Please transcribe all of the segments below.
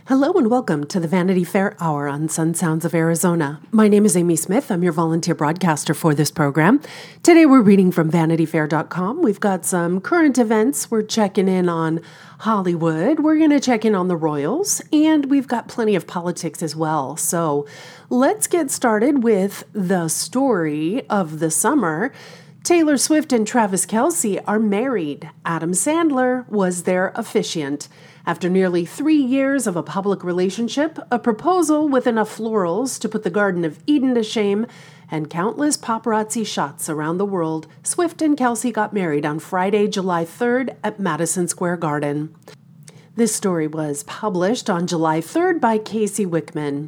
Hello and welcome to the Vanity Fair Hour on Sun Sounds of Arizona. My name is Amy Smith. I'm your volunteer broadcaster for this program. Today we're reading from VanityFair.com. We've got some current events. We're checking in on Hollywood. We're going to check in on the Royals, and we've got plenty of politics as well. So let's get started with the story of the summer. Taylor Swift and Travis Kelce are married. Adam Sandler was their officiant. After nearly 3 years of a public relationship, a proposal with enough florals to put the Garden of Eden to shame, and countless paparazzi shots around the world, Swift and Kelce got married on Friday, July 3rd at Madison Square Garden. This story was published on July 3rd by Casey Wickman.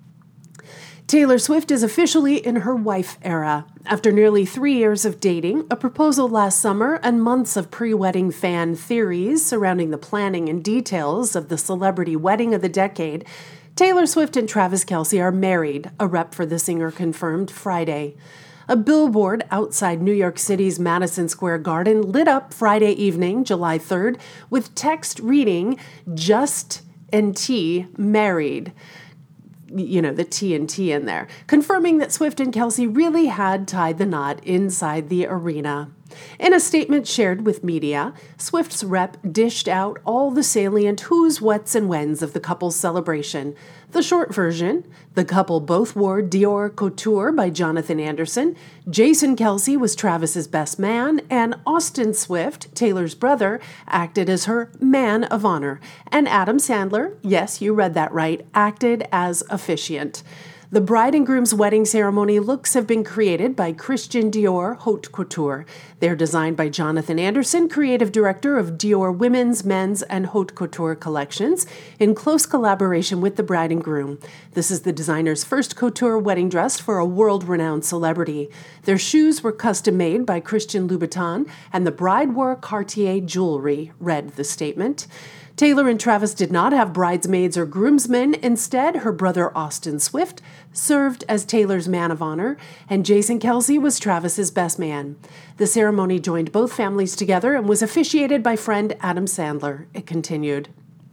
Taylor Swift is officially in her wife era. After nearly 3 years of dating, a proposal last summer, and months of pre-wedding fan theories surrounding the planning and details of the celebrity wedding of the decade, Taylor Swift and Travis Kelce are married, a rep for the singer confirmed Friday. A billboard outside New York City's Madison Square Garden lit up Friday evening, July 3rd, with text reading, "Just and T married." You know, the T and T in there, confirming that Swift and Kelce really had tied the knot inside the arena. In a statement shared with media, Swift's rep dished out all the salient who's, whats, and whens of the couple's celebration. The short version: the couple both wore Dior Couture by Jonathan Anderson, Jason Kelce was Travis's best man, and Austin Swift, Taylor's brother, acted as her man of honor, and Adam Sandler, yes, you read that right, acted as officiant. The bride and groom's wedding ceremony looks have been created by Christian Dior Haute Couture. They're designed by Jonathan Anderson, creative director of Dior Women's, Men's, and Haute Couture collections, in close collaboration with the bride and groom. This is the designer's first couture wedding dress for a world-renowned celebrity. Their shoes were custom-made by Christian Louboutin, and the bride wore Cartier jewelry, read the statement. Taylor and Travis did not have bridesmaids or groomsmen. Instead, her brother Austin Swift served as Taylor's man of honor, and Jason Kelce was Travis's best man. The ceremony joined both families together and was officiated by friend Adam Sandler, it continued.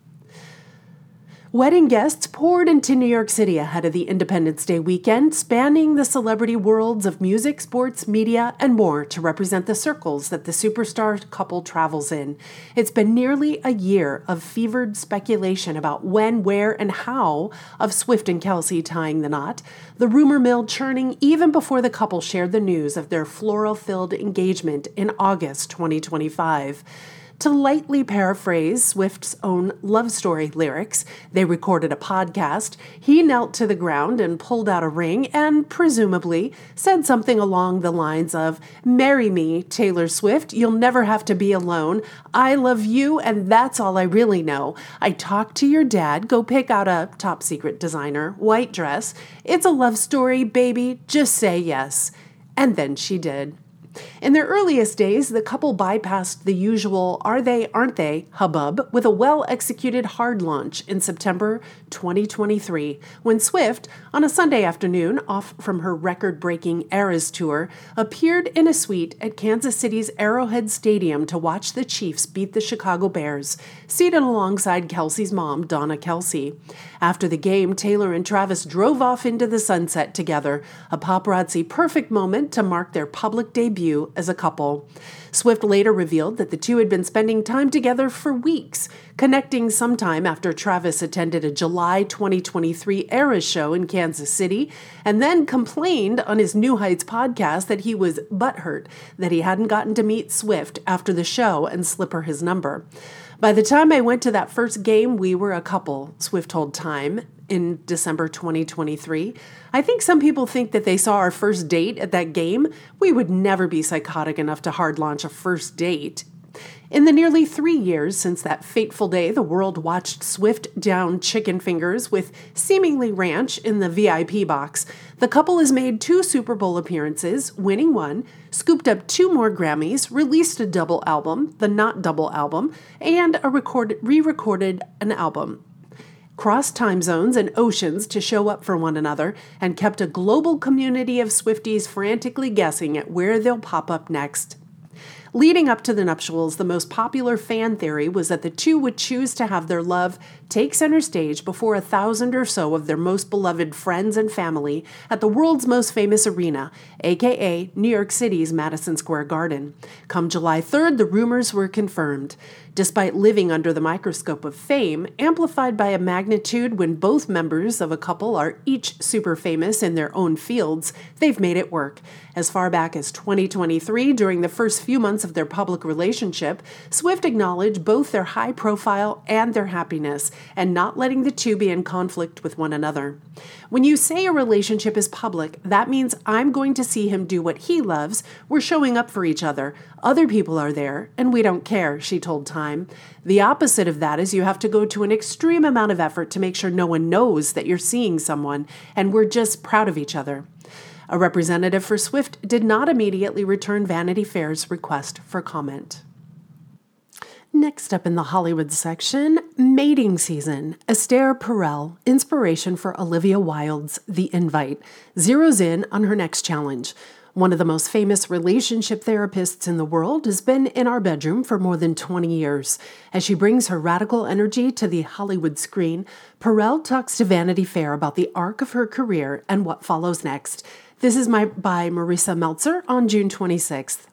Wedding guests poured into New York City ahead of the Independence Day weekend, spanning the celebrity worlds of music, sports, media, and more to represent the circles that the superstar couple travels in. It's been nearly a year of fevered speculation about when, where, and how of Swift and Kelce tying the knot, the rumor mill churning even before the couple shared the news of their floral-filled engagement in August 2025. To lightly paraphrase Swift's own love story lyrics, they recorded a podcast. He knelt to the ground and pulled out a ring and, presumably, said something along the lines of, "Marry me, Taylor Swift. You'll never have to be alone. I love you, and that's all I really know. I talked to your dad. Go pick out a top-secret designer white dress. It's a love story, baby. Just say yes." And then she did. In their earliest days, the couple bypassed the usual are they, aren't they hubbub with a well-executed hard launch in September 2023, when Swift, on a Sunday afternoon off from her record-breaking Eras tour, appeared in a suite at Kansas City's Arrowhead Stadium to watch the Chiefs beat the Chicago Bears, seated alongside Kelce's mom, Donna Kelce. After the game, Taylor and Travis drove off into the sunset together, a paparazzi-perfect moment to mark their public debut as a couple. Swift later revealed that the two had been spending time together for weeks, connecting sometime after Travis attended a July 2023 Eras show in Kansas City, and then complained on his New Heights podcast that he was butthurt that he hadn't gotten to meet Swift after the show and slip her his number. "By the time I went to that first game, we were a couple," Swift told Time in December 2023. "I think some people think that they saw our first date at that game. We would never be psychotic enough to hard launch a first date." In the nearly 3 years since that fateful day, the world watched Swift down chicken fingers with seemingly ranch in the VIP box. The couple has made 2 Super Bowl appearances, winning 1, scooped up 2 more Grammys, released a double album, the Not Double album, and re-recorded an album. Crossed time zones and oceans to show up for one another, and kept a global community of Swifties frantically guessing at where they'll pop up next. Leading up to the nuptials, the most popular fan theory was that the two would choose to have their love take center stage before 1,000 or so of their most beloved friends and family at the world's most famous arena, aka New York City's Madison Square Garden. Come July 3rd, the rumors were confirmed. Despite living under the microscope of fame, amplified by a magnitude when both members of a couple are each super famous in their own fields, they've made it work. As far back as 2023, during the first few months of their public relationship, Swift acknowledged both their high profile and their happiness, and not letting the two be in conflict with one another. When you say a relationship is public, that means I'm going to see him do what he loves. We're showing up for each other. Other people are there, and we don't care, she told Time. The opposite of that is you have to go to an extreme amount of effort to make sure no one knows that you're seeing someone, and we're just proud of each other. A representative for Swift did not immediately return Vanity Fair's request for comment. Next up in the Hollywood section, mating season. Esther Perel, inspiration for Olivia Wilde's The Invite, zeroes in on her next challenge. One of the most famous relationship therapists in the world has been in our bedroom for more than 20 years. As she brings her radical energy to the Hollywood screen, Perel talks to Vanity Fair about the arc of her career and what follows next. This is by Marissa Meltzer on June 26th.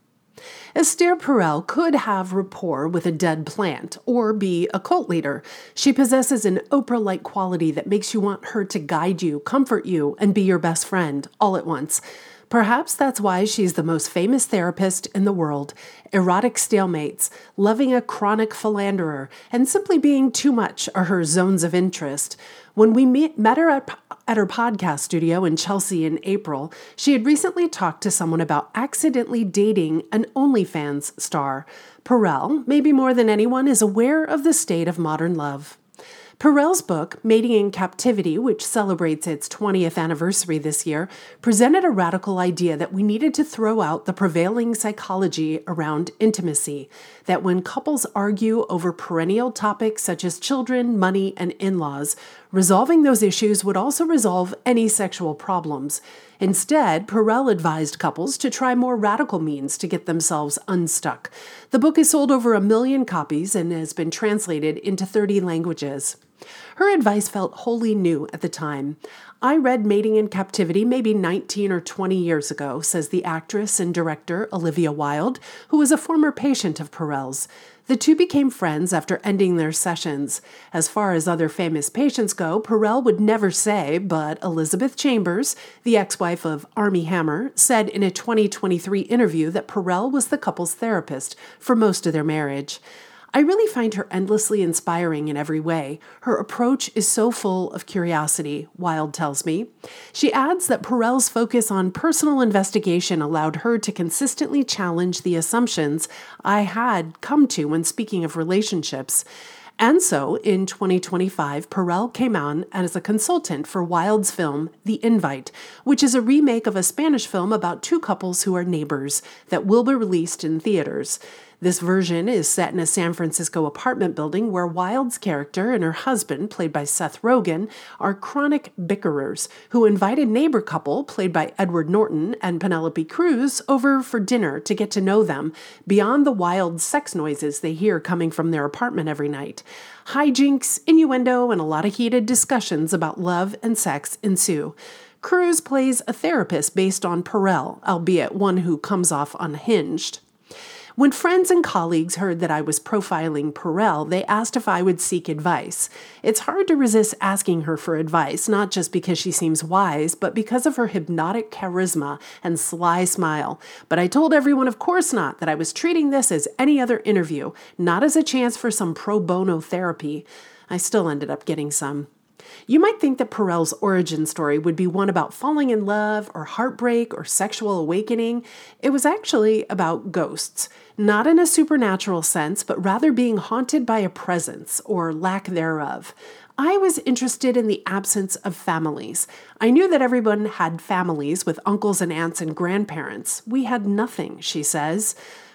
Esther Perel could have rapport with a dead plant or be a cult leader. She possesses an Oprah-like quality that makes you want her to guide you, comfort you, and be your best friend all at once. Perhaps that's why she's the most famous therapist in the world. Erotic stalemates, loving a chronic philanderer, and simply being too much are her zones of interest. When we met her at her podcast studio in Chelsea in April, she had recently talked to someone about accidentally dating an OnlyFans star. Perel, maybe more than anyone, is aware of the state of modern love. Perel's book, Mating in Captivity, which celebrates its 20th anniversary this year, presented a radical idea that we needed to throw out the prevailing psychology around intimacy, that when couples argue over perennial topics such as children, money, and in-laws, resolving those issues would also resolve any sexual problems. Instead, Perel advised couples to try more radical means to get themselves unstuck. The book has sold over 1 million copies and has been translated into 30 languages. Her advice felt wholly new at the time. I read Mating in Captivity maybe 19 or 20 years ago, says the actress and director Olivia Wilde, who was a former patient of Perel's. The two became friends after ending their sessions. As far as other famous patients go, Perel would never say, but Elizabeth Chambers, the ex-wife of Armie Hammer, said in a 2023 interview that Perel was the couple's therapist for most of their marriage. I really find her endlessly inspiring in every way. Her approach is so full of curiosity, Wilde tells me. She adds that Perel's focus on personal investigation allowed her to consistently challenge the assumptions I had come to when speaking of relationships. And so, in 2025, Perel came on as a consultant for Wilde's film, The Invite, which is a remake of a Spanish film about two couples who are neighbors that will be released in theaters. This version is set in a San Francisco apartment building where Wilde's character and her husband, played by Seth Rogen, are chronic bickerers who invite a neighbor couple, played by Edward Norton and Penelope Cruz, over for dinner to get to know them beyond the wild sex noises they hear coming from their apartment every night. Hijinks, innuendo, and a lot of heated discussions about love and sex ensue. Cruz plays a therapist based on Perel, albeit one who comes off unhinged. When friends and colleagues heard that I was profiling Perel, they asked if I would seek advice. It's hard to resist asking her for advice, not just because she seems wise, but because of her hypnotic charisma and sly smile. But I told everyone, of course not, that I was treating this as any other interview, not as a chance for some pro bono therapy. I still ended up getting some. You might think that Perel's origin story would be one about falling in love or heartbreak or sexual awakening. It was actually about ghosts, not in a supernatural sense, but rather being haunted by a presence or lack thereof. I was interested in the absence of families. I knew that everyone had families with uncles and aunts and grandparents. We had nothing, she says.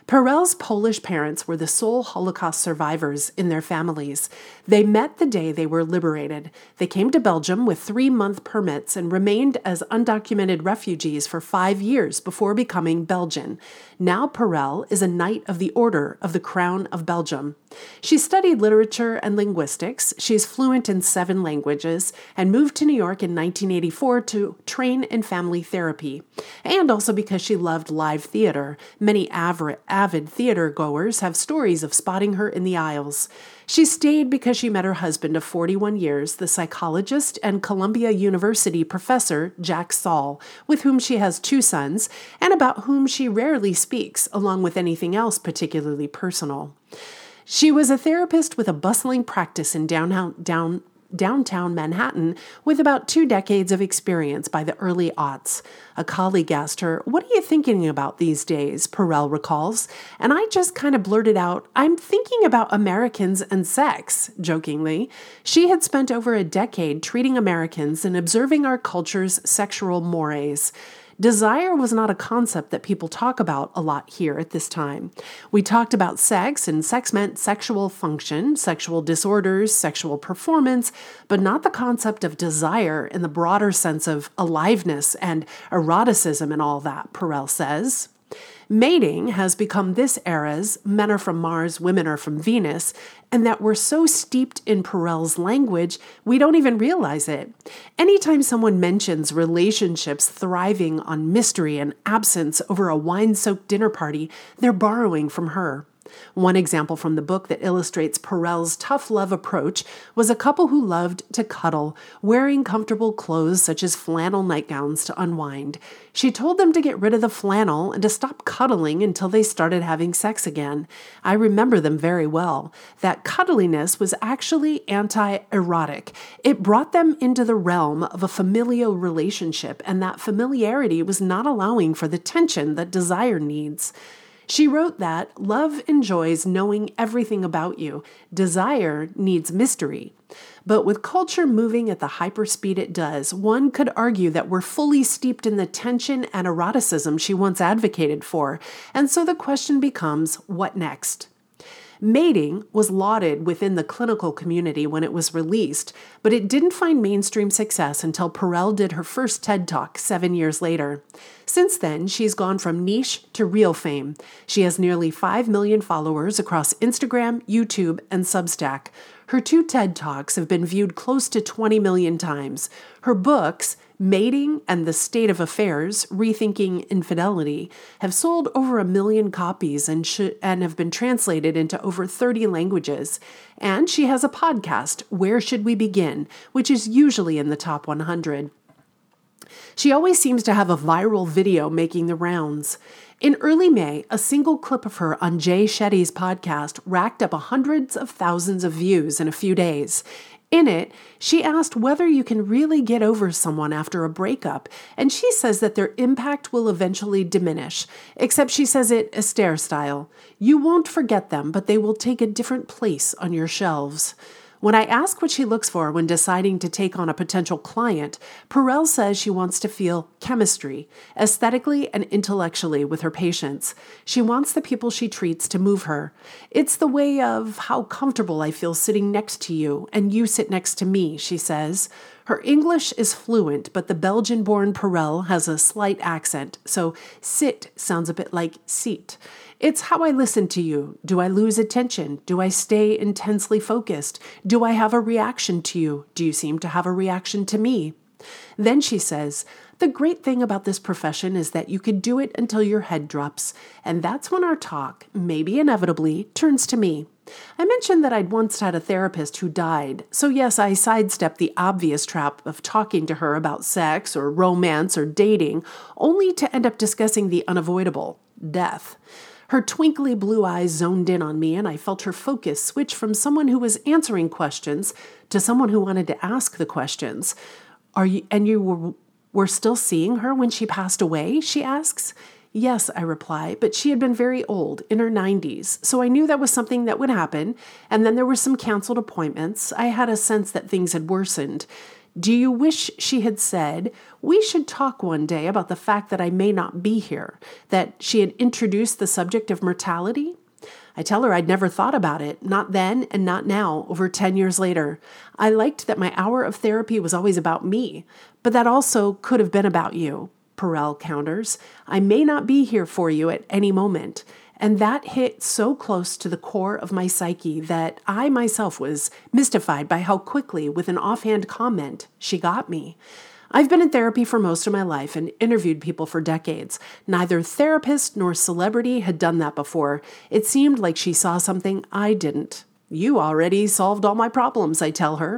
Perel's Polish parents were the sole Holocaust survivors in their families. They met the day they were liberated. They came to Belgium with 3-month permits and remained as undocumented refugees for 5 years before becoming Belgian. Now Perel is a Knight of the Order of the Crown of Belgium. She studied literature and linguistics. She's fluent in 7 languages and moved to New York in 1984 to train in family therapy. And also because she loved live theater. Many avid theater goers have stories of spotting her in the aisles. She stayed because she met her husband of 41 years, the psychologist and Columbia University professor Jack Saul, with whom she has 2 sons, and about whom she rarely speaks, along with anything else particularly personal. She was a therapist with a bustling practice in downtown Manhattan with about 2 decades of experience by the early aughts. A colleague asked her, "What are you thinking about these days?" Perel recalls. And I just kind of blurted out, "I'm thinking about Americans and sex," jokingly. She had spent over a decade treating Americans and observing our culture's sexual mores. Desire was not a concept that people talk about a lot here at this time. We talked about sex, and sex meant sexual function, sexual disorders, sexual performance, but not the concept of desire in the broader sense of aliveness and eroticism and all that, Perel says. Mating has become this era's men are from Mars, women are from Venus, and that we're so steeped in Perel's language, we don't even realize it. Anytime someone mentions relationships thriving on mystery and absence over a wine-soaked dinner party, they're borrowing from her. One example from the book that illustrates Perel's tough love approach was a couple who loved to cuddle, wearing comfortable clothes such as flannel nightgowns to unwind. She told them to get rid of the flannel and to stop cuddling until they started having sex again. I remember them very well. That cuddliness was actually anti-erotic. It brought them into the realm of a familial relationship, and that familiarity was not allowing for the tension that desire needs. She wrote that love enjoys knowing everything about you. Desire needs mystery. But with culture moving at the hyperspeed it does, one could argue that we're fully steeped in the tension and eroticism she once advocated for. And so the question becomes, what next? Mating was lauded within the clinical community when it was released, but it didn't find mainstream success until Perel did her first TED Talk 7 years later. Since then, she's gone from niche to real fame. She has nearly 5 million followers across Instagram, YouTube, and Substack. Her 2 TED Talks have been viewed close to 20 million times. Her books, Mating and The State of Affairs, Rethinking Infidelity, have sold over 1 million copies and have been translated into over 30 languages. And she has a podcast, Where Should We Begin?, which is usually in the top 100. She always seems to have a viral video making the rounds. In early May, a single clip of her on Jay Shetty's podcast racked up hundreds of thousands of views in a few days. In it, she asked whether you can really get over someone after a breakup, and she says that their impact will eventually diminish, except she says it Esther style. You won't forget them, but they will take a different place on your shelves. When I ask what she looks for when deciding to take on a potential client, Perel says she wants to feel chemistry, aesthetically and intellectually, with her patients. She wants the people she treats to move her. It's the way of how comfortable I feel sitting next to you and you sit next to me, she says. Her English is fluent, but the Belgian-born Perel has a slight accent, so sit sounds a bit like seat. It's how I listen to you. Do I lose attention? Do I stay intensely focused? Do I have a reaction to you? Do you seem to have a reaction to me? Then she says, the great thing about this profession is that you could do it until your head drops, and that's when our talk, maybe inevitably, turns to me. I mentioned that I'd once had a therapist who died, so yes, I sidestepped the obvious trap of talking to her about sex or romance or dating, only to end up discussing the unavoidable, death. Her twinkly blue eyes zoned in on me, and I felt her focus switch from someone who was answering questions to someone who wanted to ask the questions. You were still seeing her when she passed away? She asks. Yes, I reply, but she had been very old, in her 90s, so I knew that was something that would happen, and then there were some canceled appointments. I had a sense that things had worsened. Do you wish she had said, "We should talk one day about the fact that I may not be here," that she had introduced the subject of mortality? I tell her I'd never thought about it, not then and not now, over 10 years later. I liked that my hour of therapy was always about me, but that also could have been about you. Perel counters, I may not be here for you at any moment. And that hit so close to the core of my psyche that I myself was mystified by how quickly, with an offhand comment, she got me. I've been in therapy for most of my life and interviewed people for decades. Neither therapist nor celebrity had done that before. It seemed like she saw something I didn't. You already solved all my problems, I tell her.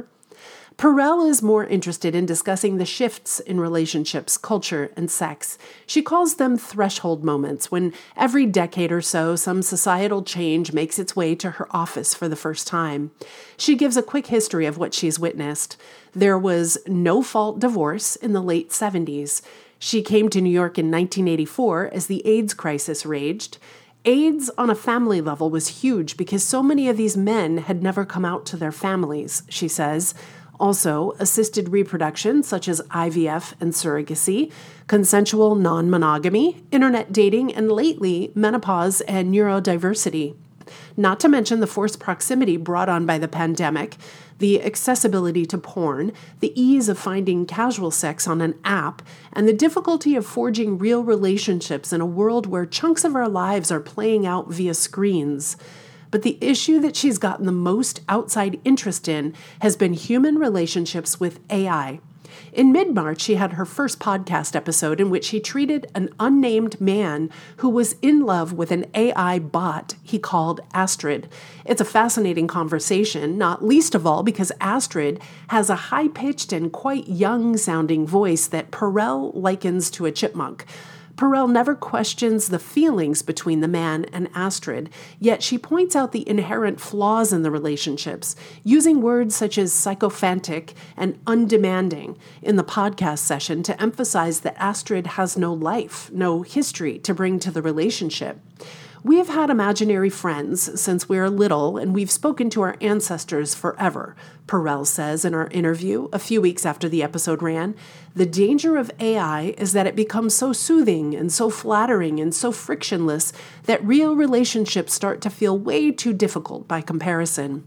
Perel is more interested in discussing the shifts in relationships, culture, and sex. She calls them threshold moments, when every decade or so some societal change makes its way to her office for the first time. She gives a quick history of what she's witnessed. There was no-fault divorce in the late 70s. She came to New York in 1984 as the AIDS crisis raged. AIDS on a family level was huge because so many of these men had never come out to their families, she says. Also, assisted reproduction, such as IVF and surrogacy, consensual non-monogamy, internet dating, and lately, menopause and neurodiversity. Not to mention the forced proximity brought on by the pandemic, the accessibility to porn, the ease of finding casual sex on an app, and the difficulty of forging real relationships in a world where chunks of our lives are playing out via screens. But the issue that she's gotten the most outside interest in has been human relationships with AI. In mid-March, she had her first podcast episode in which she treated an unnamed man who was in love with an AI bot he called Astrid. It's a fascinating conversation, not least of all because Astrid has a high-pitched and quite young-sounding voice that Perel likens to a chipmunk. Perel never questions the feelings between the man and Astrid, yet she points out the inherent flaws in the relationships, using words such as sycophantic and undemanding in the podcast session to emphasize that Astrid has no life, no history to bring to the relationship. We have had imaginary friends since we are little, and we've spoken to our ancestors forever, Perel says in our interview a few weeks after the episode ran. The danger of AI is that it becomes so soothing and so flattering and so frictionless that real relationships start to feel way too difficult by comparison.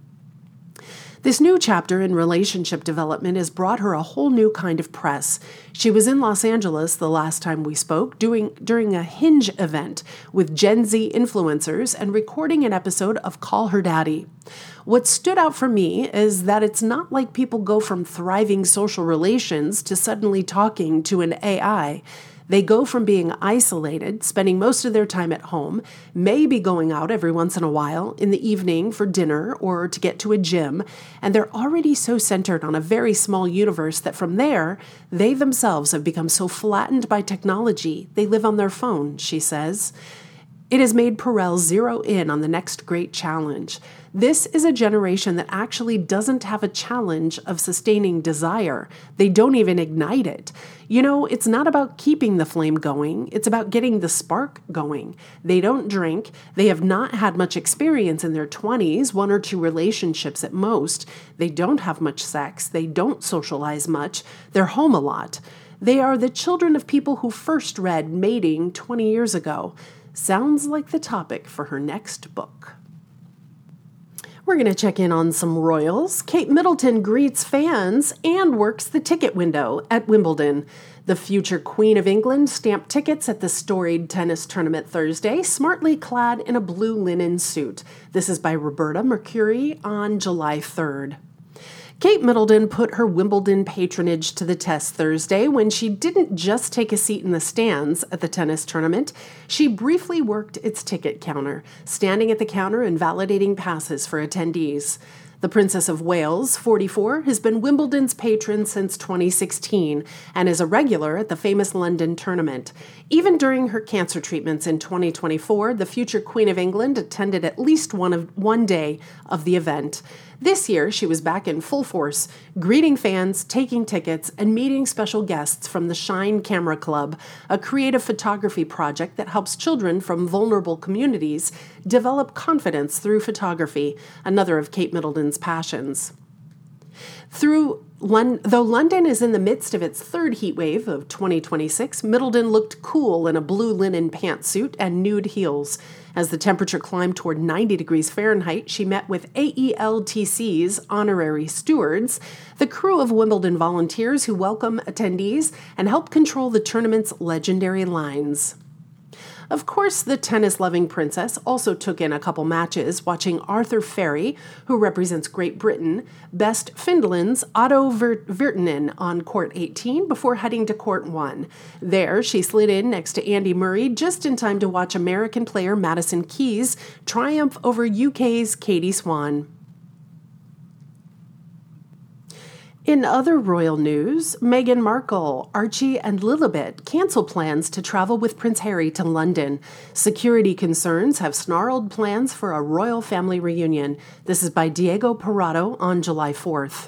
This new chapter in relationship development has brought her a whole new kind of press. She was in Los Angeles the last time we spoke, during a Hinge event with Gen Z influencers and recording an episode of Call Her Daddy. What stood out for me is that it's not like people go from thriving social relations to suddenly talking to an AI. They go from being isolated, spending most of their time at home, maybe going out every once in a while in the evening for dinner or to get to a gym, and they're already so centered on a very small universe that from there, they themselves have become so flattened by technology, they live on their phone, she says. It has made Perel zero in on the next great challenge. This is a generation that actually doesn't have a challenge of sustaining desire. They don't even ignite it. You know, it's not about keeping the flame going. It's about getting the spark going. They don't drink. They have not had much experience in their 20s, 1 or 2 relationships at most. They don't have much sex. They don't socialize much. They're home a lot. They are the children of people who first read Mating 20 years ago. Sounds like the topic for her next book. We're going to check in on some royals. Kate Middleton greets fans and works the ticket window at Wimbledon. The future Queen of England stamped tickets at the storied tennis tournament Thursday, smartly clad in a blue linen suit. This is by Roberta Mercuri on July 3rd. Kate Middleton put her Wimbledon patronage to the test Thursday when she didn't just take a seat in the stands at the tennis tournament. She briefly worked its ticket counter, standing at the counter and validating passes for attendees. The Princess of Wales, 44, has been Wimbledon's patron since 2016 and is a regular at the famous London tournament. Even during her cancer treatments in 2024, the future Queen of England attended at least one day of the event. This year, she was back in full force, greeting fans, taking tickets, and meeting special guests from the Shine Camera Club, a creative photography project that helps children from vulnerable communities develop confidence through photography, another of Kate Middleton's passions. Though London is in the midst of its third heat wave of 2026, Middleton looked cool in a blue linen pantsuit and nude heels. As the temperature climbed toward 90 degrees Fahrenheit, she met with AELTC's honorary stewards, the crew of Wimbledon volunteers who welcome attendees and help control the tournament's legendary lines. Of course, the tennis-loving princess also took in a couple matches, watching Arthur Ferry, who represents Great Britain, best Finland's Otto Virtanen on court 18 before heading to court 1. There, she slid in next to Andy Murray just in time to watch American player Madison Keys triumph over UK's Katie Swan. In other royal news, Meghan Markle, Archie, and Lilibet cancel plans to travel with Prince Harry to London. Security concerns have snarled plans for a royal family reunion. This is by Diego Parrado on July 4th.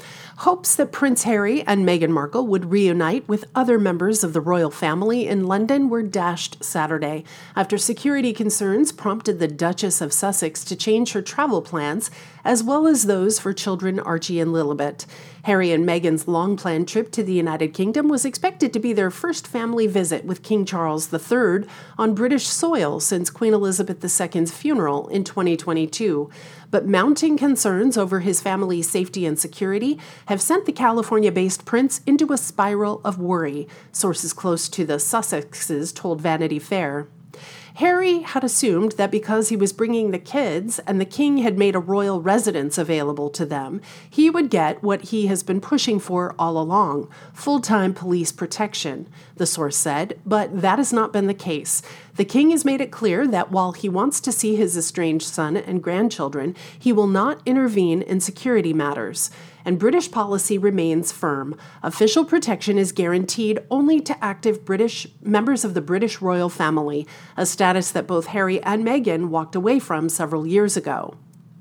Hopes that Prince Harry and Meghan Markle would reunite with other members of the royal family in London were dashed Saturday after security concerns prompted the Duchess of Sussex to change her travel plans, as well as those for children Archie and Lilibet. Harry and Meghan's long-planned trip to the United Kingdom was expected to be their first family visit with King Charles III on British soil since Queen Elizabeth II's funeral in 2022. But mounting concerns over his family's safety and security have sent the California-based prince into a spiral of worry, sources close to the Sussexes told Vanity Fair. Harry had assumed that because he was bringing the kids and the king had made a royal residence available to them, he would get what he has been pushing for all along, full-time police protection, the source said, but that has not been the case. The king has made it clear that while he wants to see his estranged son and grandchildren, he will not intervene in security matters. And British policy remains firm. Official protection is guaranteed only to active British members of the British royal family, a status that both Harry and Meghan walked away from several years ago.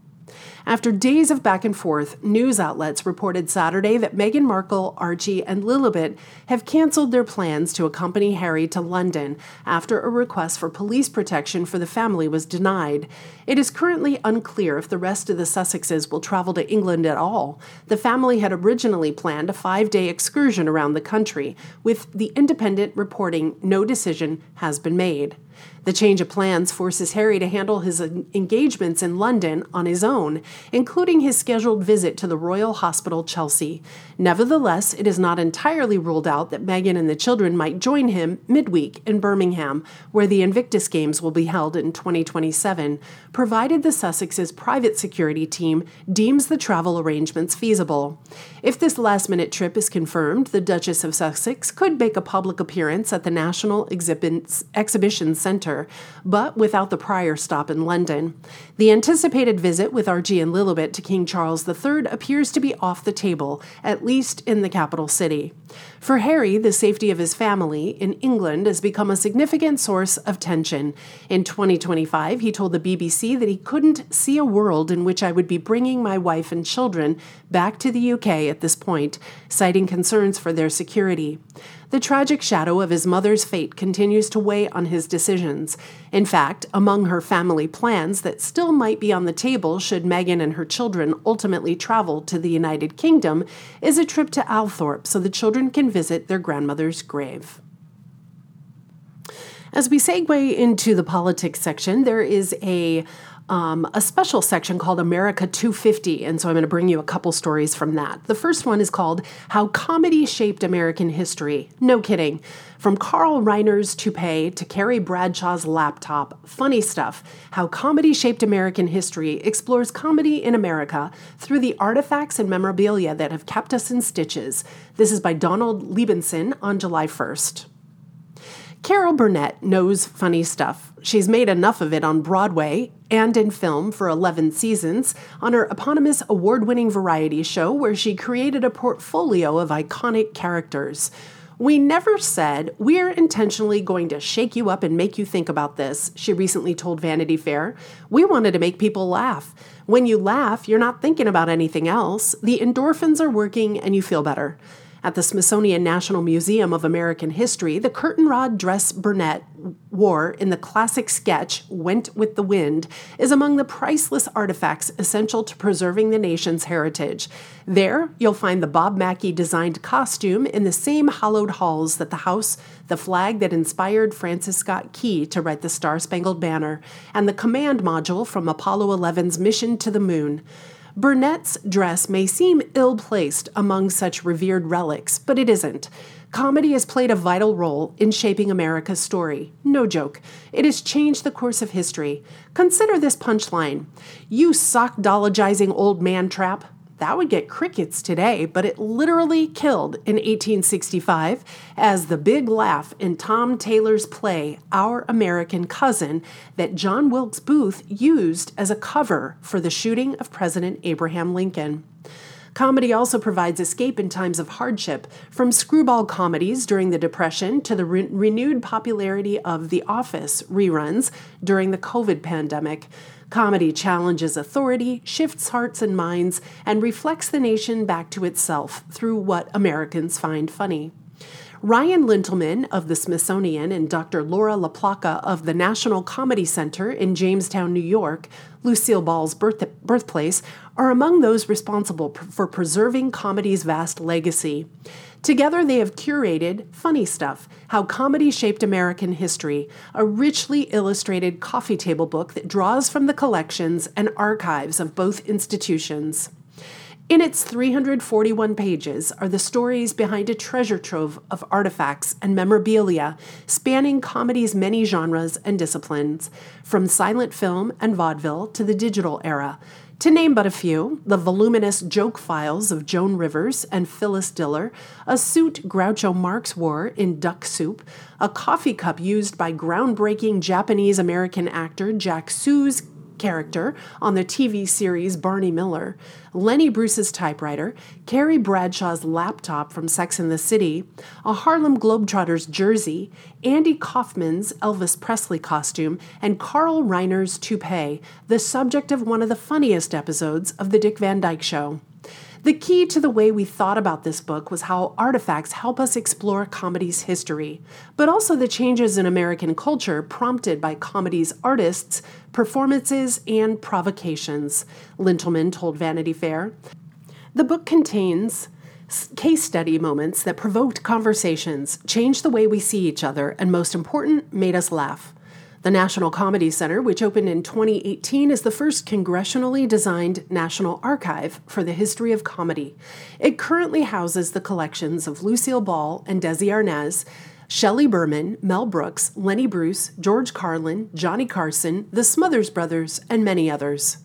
After days of back and forth, news outlets reported Saturday that Meghan Markle, Archie, and Lilibet have canceled their plans to accompany Harry to London after a request for police protection for the family was denied. It is currently unclear if the rest of the Sussexes will travel to England at all. The family had originally planned a 5-day excursion around the country, with The Independent reporting no decision has been made. The change of plans forces Harry to handle his engagements in London on his own, including his scheduled visit to the Royal Hospital, Chelsea. Nevertheless, it is not entirely ruled out that Meghan and the children might join him midweek in Birmingham, where the Invictus Games will be held in 2027, provided the Sussex's private security team deems the travel arrangements feasible. If this last-minute trip is confirmed, the Duchess of Sussex could make a public appearance at the National Exhibition Centre, but without the prior stop in London. The anticipated visit with Archie and Lilibet to King Charles III appears to be off the table, at least in the capital city. For Harry, the safety of his family in England has become a significant source of tension. In 2025, he told the BBC that he couldn't see a world in which I would be bringing my wife and children back to the UK at this point, citing concerns for their security. The tragic shadow of his mother's fate continues to weigh on his decisions. In fact, among her family plans that still might be on the table should Meghan and her children ultimately travel to the United Kingdom is a trip to Althorp so the children can visit their grandmother's grave. As we segue into the politics section, there is a special section called America 250, and so I'm going to bring you a couple stories from that. The first one is called How Comedy Shaped American History. No kidding. From Carl Reiner's toupee to Carrie Bradshaw's laptop, funny stuff. How Comedy Shaped American History explores comedy in America through the artifacts and memorabilia that have kept us in stitches. This is by Donald Liebenson on July 1st. Carol Burnett knows funny stuff. She's made enough of it on Broadway and in film for 11 seasons on her eponymous award-winning variety show where she created a portfolio of iconic characters. We never said, we're intentionally going to shake you up and make you think about this, she recently told Vanity Fair. We wanted to make people laugh. When you laugh, you're not thinking about anything else. The endorphins are working and you feel better. At the Smithsonian National Museum of American History, the curtain rod dress Burnett wore in the classic sketch Went with the Wind is among the priceless artifacts essential to preserving the nation's heritage. There, you'll find the Bob Mackie designed costume in the same hallowed halls that the house, the flag that inspired Francis Scott Key to write the Star-Spangled Banner, and the command module from Apollo 11's mission to the moon. Burnett's dress may seem ill-placed among such revered relics, but it isn't. Comedy has played a vital role in shaping America's story. No joke. It has changed the course of history. Consider this punchline. "You sock-dologizing old man trap." That would get crickets today, but it literally killed in 1865 as the big laugh in Tom Taylor's play, Our American Cousin, that John Wilkes Booth used as a cover for the shooting of President Abraham Lincoln. Comedy also provides escape in times of hardship, from screwball comedies during the Depression to the renewed popularity of The Office reruns during the COVID pandemic. Comedy challenges authority, shifts hearts and minds, and reflects the nation back to itself through what Americans find funny. Ryan Lintelman of the Smithsonian and Dr. Laura LaPlaca of the National Comedy Center in Jamestown, New York, Lucille Ball's birthplace, are among those responsible for preserving comedy's vast legacy. Together, they have curated Funny Stuff, How Comedy Shaped American History, a richly illustrated coffee table book that draws from the collections and archives of both institutions. In its 341 pages are the stories behind a treasure trove of artifacts and memorabilia spanning comedy's many genres and disciplines, from silent film and vaudeville to the digital era. To name but a few, the voluminous joke files of Joan Rivers and Phyllis Diller, a suit Groucho Marx wore in Duck Soup, a coffee cup used by groundbreaking Japanese-American actor Jack Sue's character on the TV series Barney Miller, Lenny Bruce's typewriter, Carrie Bradshaw's laptop from Sex and the City, a Harlem Globetrotters jersey, Andy Kaufman's Elvis Presley costume, and Carl Reiner's toupee, the subject of one of the funniest episodes of The Dick Van Dyke Show. The key to the way we thought about this book was how artifacts help us explore comedy's history, but also the changes in American culture prompted by comedy's artists, performances, and provocations, Lintelman told Vanity Fair. The book contains case study moments that provoked conversations, changed the way we see each other, and most important, made us laugh. The National Comedy Center, which opened in 2018, is the first congressionally designed national archive for the history of comedy. It currently houses the collections of Lucille Ball and Desi Arnaz, Shelley Berman, Mel Brooks, Lenny Bruce, George Carlin, Johnny Carson, the Smothers Brothers, and many others.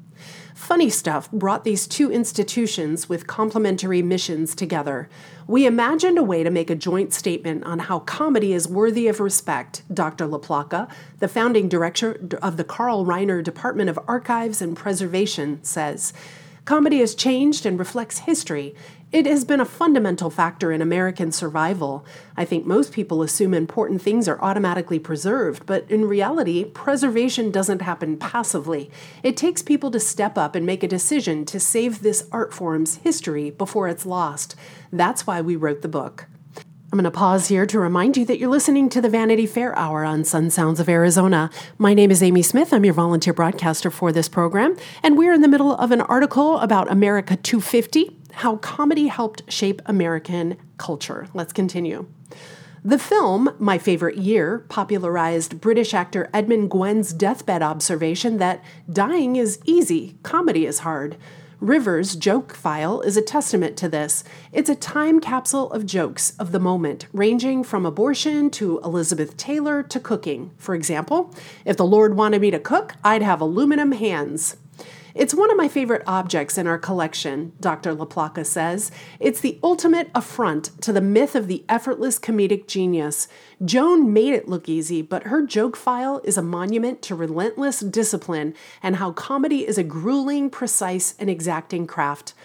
Funny Stuff brought these two institutions with complementary missions together. We imagined a way to make a joint statement on how comedy is worthy of respect, Dr. LaPlaca, the founding director of the Carl Reiner Department of Archives and Preservation, says. Comedy has changed and reflects history. It has been a fundamental factor in American survival. I think most people assume important things are automatically preserved, but in reality, preservation doesn't happen passively. It takes people to step up and make a decision to save this art form's history before it's lost. That's why we wrote the book. I'm going to pause here to remind you that you're listening to the Vanity Fair Hour on Sun Sounds of Arizona. My name is Amy Smith. I'm your volunteer broadcaster for this program, and we're in the middle of an article about America 250, how comedy helped shape American culture. Let's continue. The film, My Favorite Year, popularized British actor Edmund Gwen's deathbed observation that dying is easy, comedy is hard. Rivers' joke file is a testament to this. It's a time capsule of jokes of the moment, ranging from abortion to Elizabeth Taylor to cooking. For example, if the Lord wanted me to cook, I'd have aluminum hands. It's one of my favorite objects in our collection, Dr. LaPlaca says. It's the ultimate affront to the myth of the effortless comedic genius. Joan made it look easy, but her joke file is a monument to relentless discipline and how comedy is a grueling, precise, and exacting craft.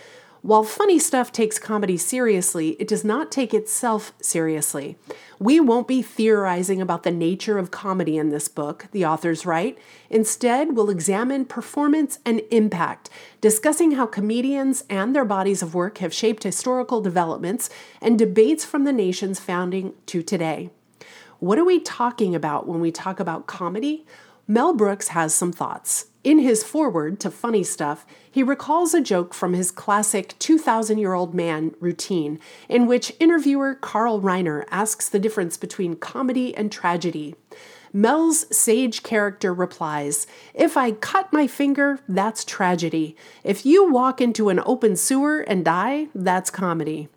While Funny Stuff takes comedy seriously, it does not take itself seriously. We won't be theorizing about the nature of comedy in this book, the authors write. Instead, we'll examine performance and impact, discussing how comedians and their bodies of work have shaped historical developments and debates from the nation's founding to today. What are we talking about when we talk about comedy? Mel Brooks has some thoughts. In his foreword to Funny Stuff, he recalls a joke from his classic 2,000-Year-Old Man routine, in which interviewer Carl Reiner asks the difference between comedy and tragedy. Mel's sage character replies, "If I cut my finger, that's tragedy. If you walk into an open sewer and die, that's comedy."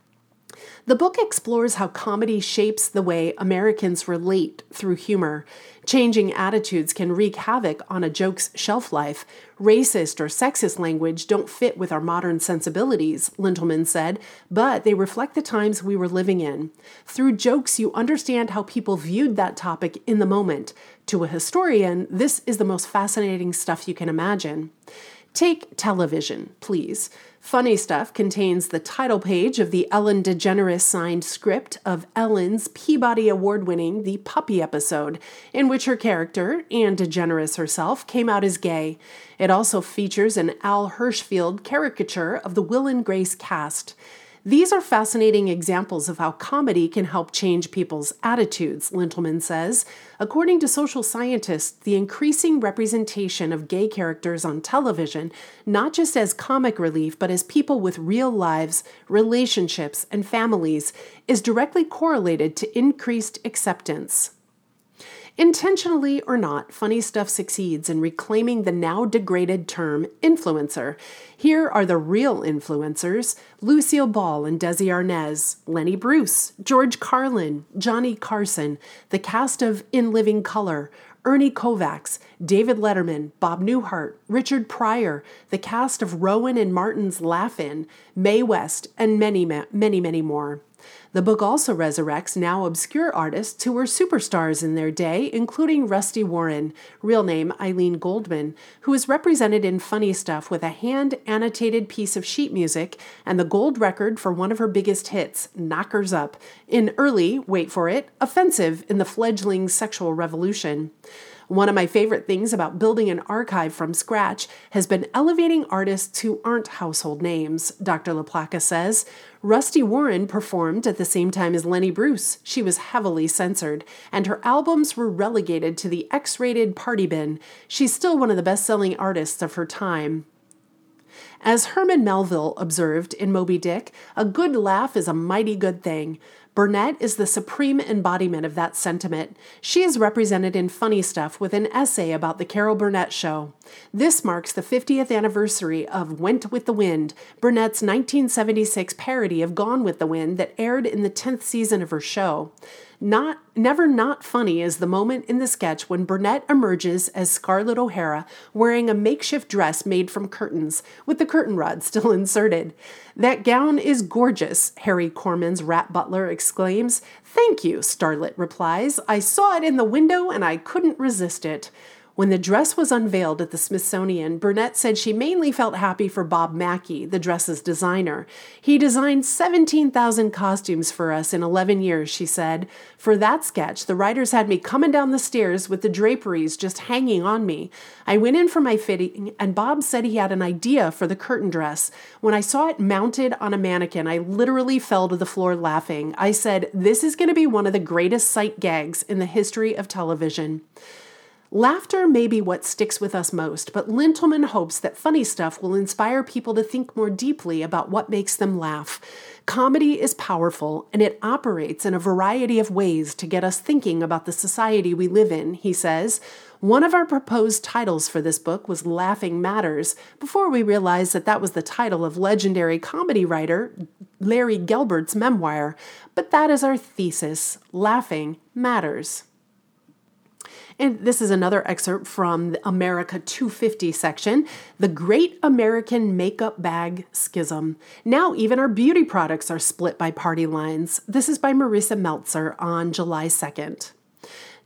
The book explores how comedy shapes the way Americans relate through humor. Changing attitudes can wreak havoc on a joke's shelf life. Racist or sexist language don't fit with our modern sensibilities, Lintelman said, but they reflect the times we were living in. Through jokes, you understand how people viewed that topic in the moment. To a historian, this is the most fascinating stuff you can imagine. Take television, please. Funny Stuff contains the title page of the Ellen DeGeneres signed script of Ellen's Peabody Award-winning The Puppy episode, in which her character, Anne DeGeneres herself, came out as gay. It also features an Al Hirschfeld caricature of the Will and Grace cast. These are fascinating examples of how comedy can help change people's attitudes, Lintelman says. According to social scientists, the increasing representation of gay characters on television, not just as comic relief, but as people with real lives, relationships, and families, is directly correlated to increased acceptance. Intentionally or not, Funny Stuff succeeds in reclaiming the now degraded term influencer. Here are the real influencers: Lucille Ball and Desi Arnaz, Lenny Bruce, George Carlin, Johnny Carson, the cast of In Living Color, Ernie Kovacs, David Letterman, Bob Newhart, Richard Pryor, the cast of Rowan and Martin's Laugh-In, Mae West, and many, many more. The book also resurrects now obscure artists who were superstars in their day, including Rusty Warren, real name Eileen Goldman, who is represented in Funny Stuff with a hand-annotated piece of sheet music and the gold record for one of her biggest hits, Knockers Up, in early, wait for it, offensive in the fledgling sexual revolution. One of my favorite things about building an archive from scratch has been elevating artists who aren't household names, Dr. LaPlaca says. Rusty Warren performed at the same time as Lenny Bruce. She was heavily censored, and her albums were relegated to the X-rated party bin. She's still one of the best-selling artists of her time. As Herman Melville observed in Moby Dick, a good laugh is a mighty good thing. Burnett is the supreme embodiment of that sentiment. She is represented in Funny Stuff with an essay about the Carol Burnett Show. This marks the 50th anniversary of Went with the Wind, Burnett's 1976 parody of Gone with the Wind that aired in the 10th season of her show. Never not funny is the moment in the sketch when Burnett emerges as Scarlett O'Hara wearing a makeshift dress made from curtains, with the curtain rod still inserted. "That gown is gorgeous," Harry Corman's rap butler exclaims. "Thank you," Starlet replies. "I saw it in the window and I couldn't resist it." When the dress was unveiled at the Smithsonian, Burnett said she mainly felt happy for Bob Mackie, the dress's designer. "He designed 17,000 costumes for us in 11 years, she said. "For that sketch, the writers had me coming down the stairs with the draperies just hanging on me. I went in for my fitting, and Bob said he had an idea for the curtain dress. When I saw it mounted on a mannequin, I literally fell to the floor laughing. I said, this is going to be one of the greatest sight gags in the history of television." Laughter may be what sticks with us most, but Lintelman hopes that Funny Stuff will inspire people to think more deeply about what makes them laugh. Comedy is powerful, and it operates in a variety of ways to get us thinking about the society we live in, he says. One of our proposed titles for this book was Laughing Matters, before we realized that was the title of legendary comedy writer Larry Gelbart's memoir. But that is our thesis, Laughing Matters. And this is another excerpt from the America 250 section, The Great American Makeup Bag Schism. Now even our beauty products are split by party lines. This is by Marissa Meltzer on July 2nd.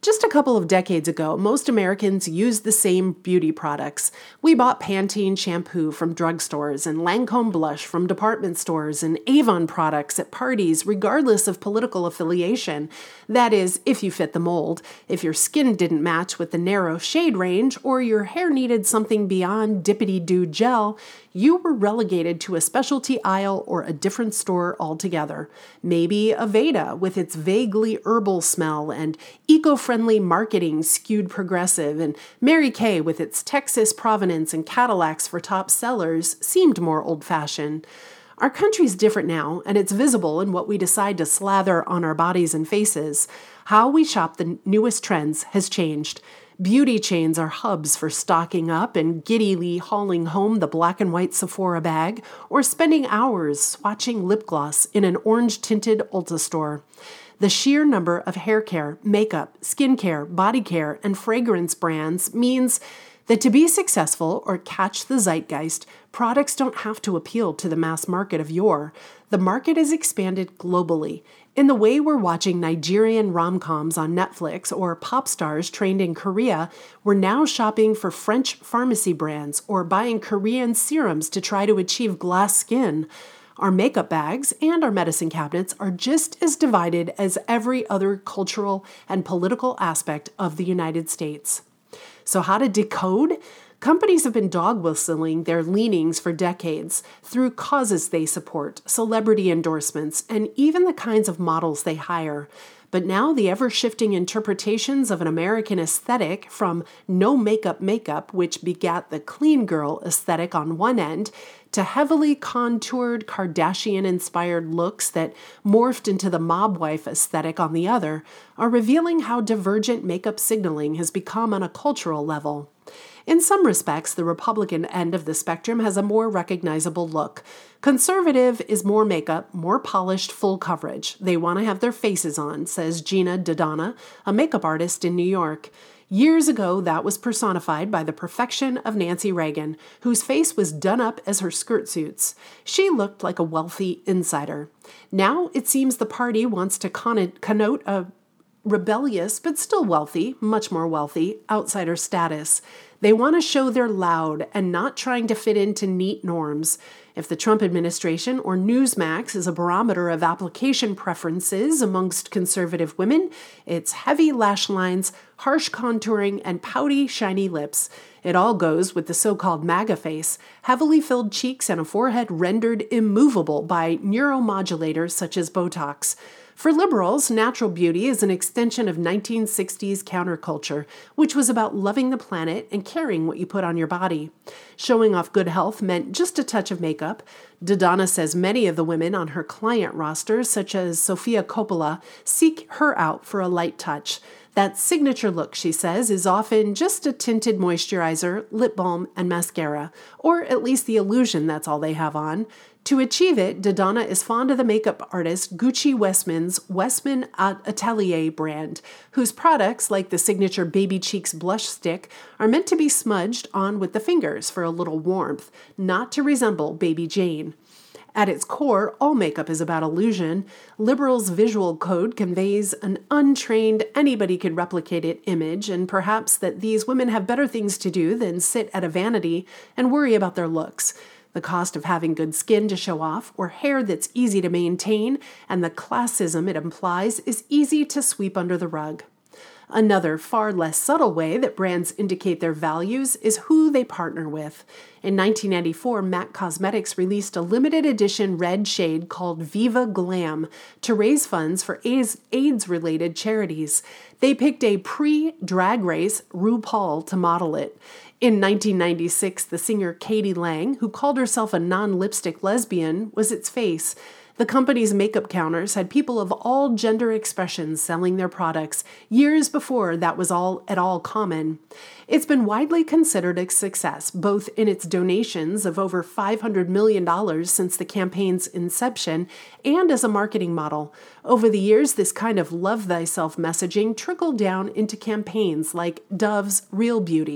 Just a couple of decades ago, most Americans used the same beauty products. We bought Pantene shampoo from drugstores and Lancome blush from department stores and Avon products at parties, regardless of political affiliation. That is, if you fit the mold. If your skin didn't match with the narrow shade range or your hair needed something beyond Dippity-Doo gel, you were relegated to a specialty aisle or a different store altogether. Maybe Aveda with its vaguely herbal smell and eco-friendly marketing skewed progressive, and Mary Kay with its Texas provenance and Cadillacs for top sellers seemed more old-fashioned. Our country's different now, and it's visible in what we decide to slather on our bodies and faces. How we shop the newest trends has changed. Beauty chains are hubs for stocking up and giddily hauling home the black and white Sephora bag, or spending hours swatching lip gloss in an orange-tinted Ulta store. The sheer number of hair care, makeup, skincare, body care, and fragrance brands means that to be successful or catch the zeitgeist, products don't have to appeal to the mass market of yore. The market has expanded globally. In the way we're watching Nigerian rom-coms on Netflix or pop stars trained in Korea, we're now shopping for French pharmacy brands or buying Korean serums to try to achieve glass skin. Our makeup bags and our medicine cabinets are just as divided as every other cultural and political aspect of the United States. So how to decode? Companies have been dog whistling their leanings for decades through causes they support, celebrity endorsements, and even the kinds of models they hire. But now the ever-shifting interpretations of an American aesthetic, from no makeup, which begat the clean girl aesthetic on one end, to heavily contoured Kardashian-inspired looks that morphed into the mob wife aesthetic on the other, are revealing how divergent makeup signaling has become on a cultural level. In some respects, the Republican end of the spectrum has a more recognizable look. Conservative is more makeup, more polished, full coverage. They want to have their faces on, says Gina Dodonna, a makeup artist in New York. Years ago, that was personified by the perfection of Nancy Reagan, whose face was done up as her skirt suits. She looked like a wealthy insider. Now it seems the party wants to connote a rebellious, but still wealthy, much more wealthy, outsider status. They want to show they're loud and not trying to fit into neat norms. If the Trump administration or Newsmax is a barometer of application preferences amongst conservative women, it's heavy lash lines, harsh contouring, and pouty, shiny lips. It all goes with the so-called MAGA face, heavily filled cheeks and a forehead rendered immovable by neuromodulators such as Botox. For liberals, natural beauty is an extension of 1960s counterculture, which was about loving the planet and caring what you put on your body. Showing off good health meant just a touch of makeup. Dodonna says many of the women on her client roster, such as Sofia Coppola, seek her out for a light touch. That signature look, she says, is often just a tinted moisturizer, lip balm, and mascara, or at least the illusion that's all they have on. To achieve it, Dodonna is fond of the makeup artist Gucci Westman's Westman Atelier brand, whose products, like the signature Baby Cheeks blush stick, are meant to be smudged on with the fingers for a little warmth, not to resemble Baby Jane. At its core, all makeup is about illusion. Liberals' visual code conveys an untrained, anybody-could-replicate-it image, and perhaps that these women have better things to do than sit at a vanity and worry about their looks. The cost of having good skin to show off, or hair that's easy to maintain, and the classism it implies is easy to sweep under the rug. Another, far less subtle way that brands indicate their values is who they partner with. In 1994, MAC Cosmetics released a limited edition red shade called Viva Glam to raise funds for AIDS-related charities. They picked a pre-Drag Race RuPaul to model it. In 1996, the singer Katie Lang, who called herself a non-lipstick lesbian, was its face. The company's makeup counters had people of all gender expressions selling their products years before that was at all common. It's been widely considered a success, both in its donations of over $500 million since the campaign's inception and as a marketing model. Over the years, this kind of love thyself messaging trickled down into campaigns like Dove's Real Beauty.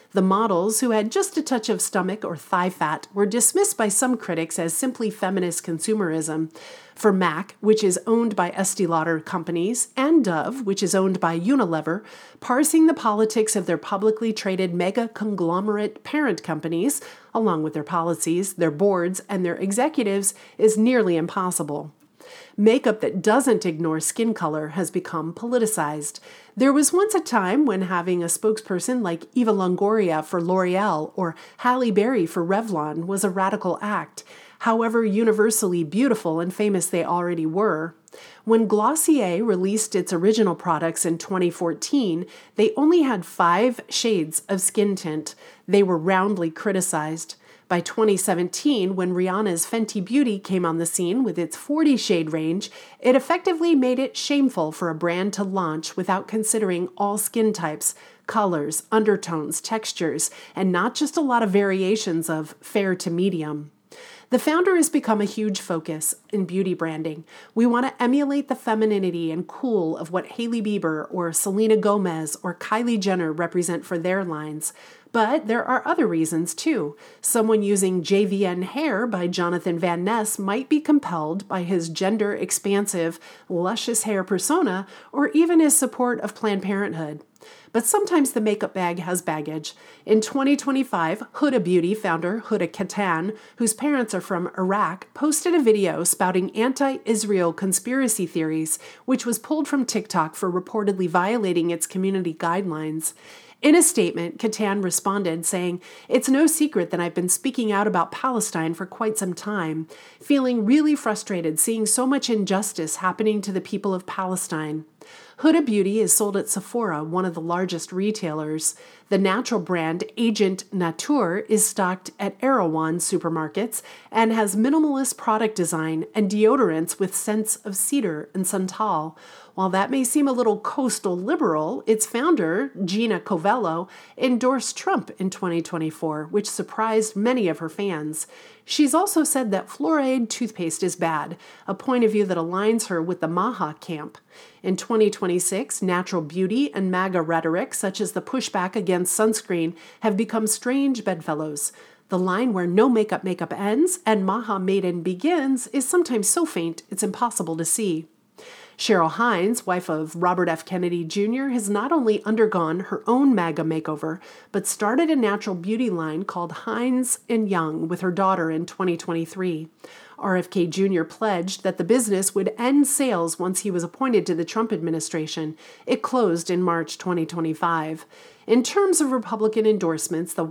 The models, who had just a touch of stomach or thigh fat, were dismissed by some critics as simply feminist consumerism. For MAC, which is owned by Estee Lauder companies, and Dove, which is owned by Unilever, parsing the politics of their publicly traded mega conglomerate parent companies, along with their policies, their boards, and their executives, is nearly impossible. Makeup that doesn't ignore skin color has become politicized. There was once a time when having a spokesperson like Eva Longoria for L'Oreal or Halle Berry for Revlon was a radical act, however universally beautiful and famous they already were. When Glossier released its original products in 2014, they only had 5 shades of skin tint. They were roundly criticized. By 2017, when Rihanna's Fenty Beauty came on the scene with its 40-shade range, it effectively made it shameful for a brand to launch without considering all skin types, colors, undertones, textures, and not just a lot of variations of fair to medium. The founder has become a huge focus in beauty branding. We want to emulate the femininity and cool of what Hailey Bieber or Selena Gomez or Kylie Jenner represent for their lines. But there are other reasons too. Someone using JVN Hair by Jonathan Van Ness might be compelled by his gender-expansive, luscious hair persona or even his support of Planned Parenthood. But sometimes the makeup bag has baggage. In 2025, Huda Beauty founder Huda Kattan, whose parents are from Iraq, posted a video spouting anti-Israel conspiracy theories, which was pulled from TikTok for reportedly violating its community guidelines. In a statement, Kattan responded, saying, "It's no secret that I've been speaking out about Palestine for quite some time, feeling really frustrated seeing so much injustice happening to the people of Palestine." Huda Beauty is sold at Sephora, one of the largest retailers. The natural brand Agent Nature is stocked at Erewhon supermarkets and has minimalist product design and deodorants with scents of cedar and santal. While that may seem a little coastal liberal, its founder, Gina Covello, endorsed Trump in 2024, which surprised many of her fans. She's also said that fluoride toothpaste is bad, a point of view that aligns her with the Maha camp. In 2026, natural beauty and MAGA rhetoric, such as the pushback against sunscreen, have become strange bedfellows. The line where no makeup ends and Maha Maiden begins is sometimes so faint it's impossible to see. Cheryl Hines, wife of Robert F. Kennedy Jr., has not only undergone her own MAGA makeover, but started a natural beauty line called Hines & Young with her daughter in 2023. RFK Jr. pledged that the business would end sales once he was appointed to the Trump administration. It closed in March 2025. In terms of Republican endorsements, the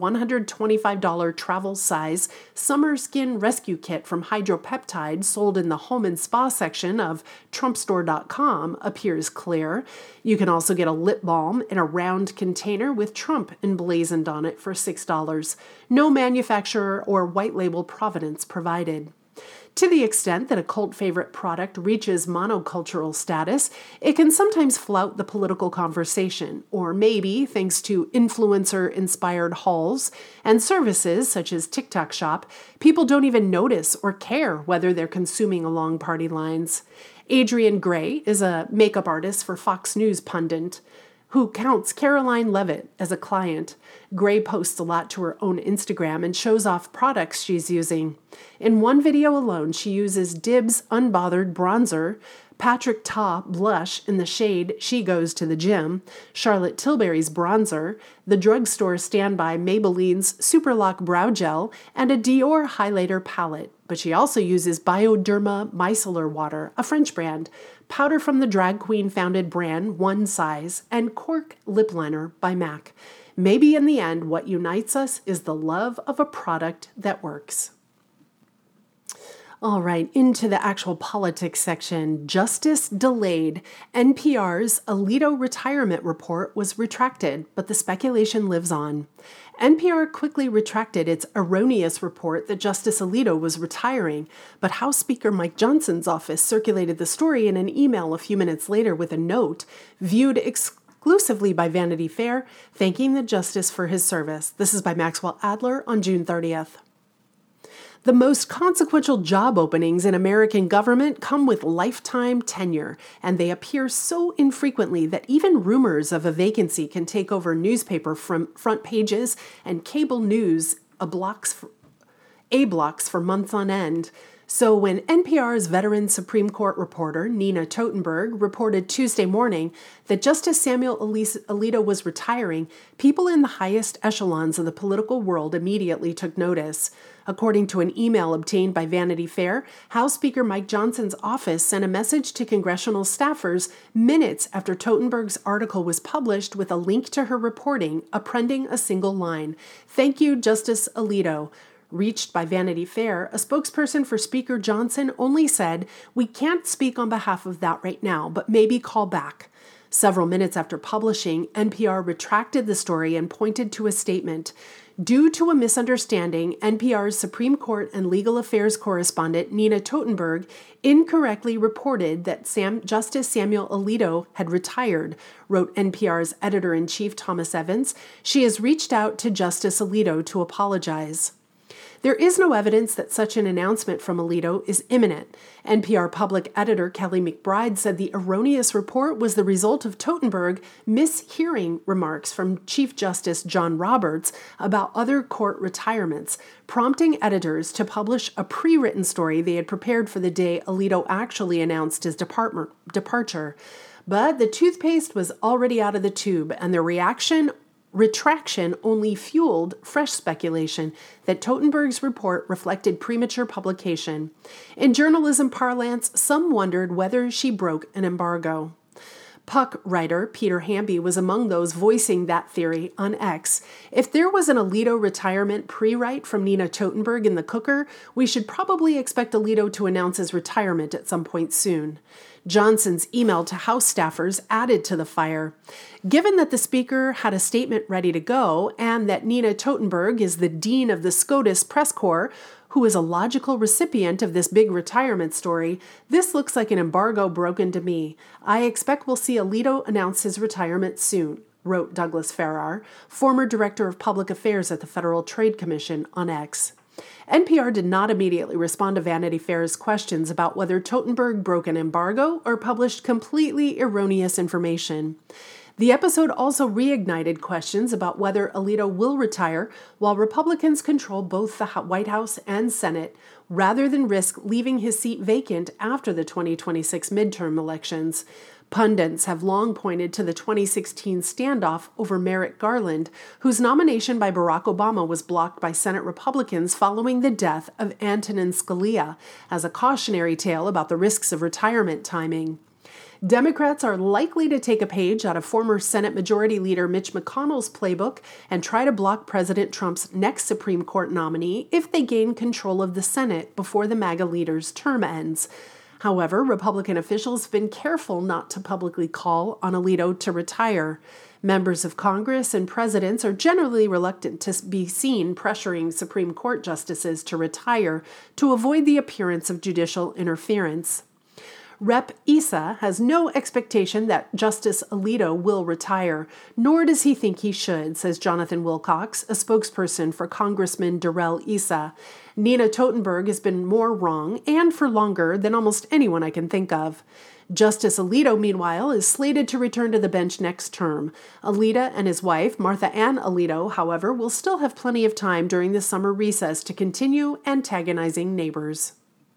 $125 travel-size summer skin rescue kit from Hydropeptide sold in the home and spa section of TrumpStore.com appears clear. You can also get a lip balm in a round container with Trump emblazoned on it for $6. No manufacturer or white label provenance provided. To the extent that a cult favorite product reaches monocultural status, it can sometimes flout the political conversation, or maybe, thanks to influencer-inspired hauls and services such as TikTok Shop, people don't even notice or care whether they're consuming along party lines. Adrienne Gray is a makeup artist for Fox News pundit who counts Caroline Levitt as a client. Gray posts a lot to her own Instagram and shows off products she's using. In one video alone, she uses Dibs Unbothered Bronzer, Patrick Ta Blush in the shade She Goes to the Gym, Charlotte Tilbury's Bronzer, the drugstore standby Maybelline's Superlock Brow Gel, and a Dior Highlighter Palette. But she also uses Bioderma Micellar Water, a French brand, powder from the drag queen-founded brand One Size, and Cork Lip Liner by MAC. Maybe in the end, what unites us is the love of a product that works. All right, into the actual politics section. Justice delayed. NPR's Alito retirement report was retracted, but the speculation lives on. NPR quickly retracted its erroneous report that Justice Alito was retiring, but House Speaker Mike Johnson's office circulated the story in an email a few minutes later with a note, viewed exclusively by Vanity Fair, thanking the justice for his service. This is by Maxwell Adler on June 30th. The most consequential job openings in American government come with lifetime tenure, and they appear so infrequently that even rumors of a vacancy can take over newspaper front pages and cable news blocks for months on end. So when NPR's veteran Supreme Court reporter Nina Totenberg reported Tuesday morning that Justice Samuel Alito was retiring, people in the highest echelons of the political world immediately took notice. According to an email obtained by Vanity Fair, House Speaker Mike Johnson's office sent a message to congressional staffers minutes after Totenberg's article was published with a link to her reporting, appending a single line, "Thank you, Justice Alito." Reached by Vanity Fair, a spokesperson for Speaker Johnson only said, "We can't speak on behalf of that right now, but maybe call back." Several minutes after publishing, NPR retracted the story and pointed to a statement. Due to a misunderstanding, NPR's Supreme Court and Legal Affairs correspondent Nina Totenberg incorrectly reported that Justice Samuel Alito had retired, wrote NPR's editor-in-chief Thomas Evans. She has reached out to Justice Alito to apologize. There is no evidence that such an announcement from Alito is imminent. NPR public editor Kelly McBride said the erroneous report was the result of Totenberg mishearing remarks from Chief Justice John Roberts about other court retirements, prompting editors to publish a pre-written story they had prepared for the day Alito actually announced his departure. But the toothpaste was already out of the tube, and the retraction only fueled fresh speculation that Totenberg's report reflected premature publication. In journalism parlance, some wondered whether she broke an embargo. Puck writer Peter Hamby was among those voicing that theory on X. If there was an Alito retirement pre-write from Nina Totenberg in the cooker, we should probably expect Alito to announce his retirement at some point soon. Johnson's email to House staffers added to the fire. Given that the Speaker had a statement ready to go and that Nina Totenberg is the dean of the SCOTUS Press Corps, who is a logical recipient of this big retirement story, this looks like an embargo broken to me. I expect we'll see Alito announce his retirement soon, wrote Douglas Farrar, former director of public affairs at the Federal Trade Commission, on X. NPR did not immediately respond to Vanity Fair's questions about whether Totenberg broke an embargo or published completely erroneous information. The episode also reignited questions about whether Alito will retire while Republicans control both the White House and Senate, rather than risk leaving his seat vacant after the 2026 midterm elections. Pundits have long pointed to the 2016 standoff over Merrick Garland, whose nomination by Barack Obama was blocked by Senate Republicans following the death of Antonin Scalia, as a cautionary tale about the risks of retirement timing. Democrats are likely to take a page out of former Senate Majority Leader Mitch McConnell's playbook and try to block President Trump's next Supreme Court nominee if they gain control of the Senate before the MAGA leader's term ends. However, Republican officials have been careful not to publicly call on Alito to retire. Members of Congress and presidents are generally reluctant to be seen pressuring Supreme Court justices to retire to avoid the appearance of judicial interference. Rep. Issa has no expectation that Justice Alito will retire, nor does he think he should, says Jonathan Wilcox, a spokesperson for Congressman Darrell Issa. Nina Totenberg has been more wrong, and for longer, than almost anyone I can think of. Justice Alito, meanwhile, is slated to return to the bench next term. Alito and his wife, Martha Ann Alito, however, will still have plenty of time during the summer recess to continue antagonizing neighbors.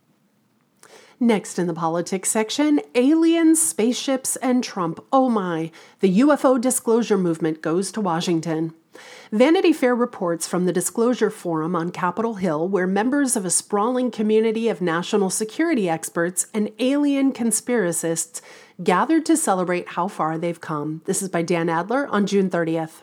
Next in the politics section, aliens, spaceships, and Trump. Oh my, the UFO disclosure movement goes to Washington. Vanity Fair reports from the Disclosure Forum on Capitol Hill, where members of a sprawling community of national security experts and alien conspiracists gathered to celebrate how far they've come. This is by Dan Adler on June 30th.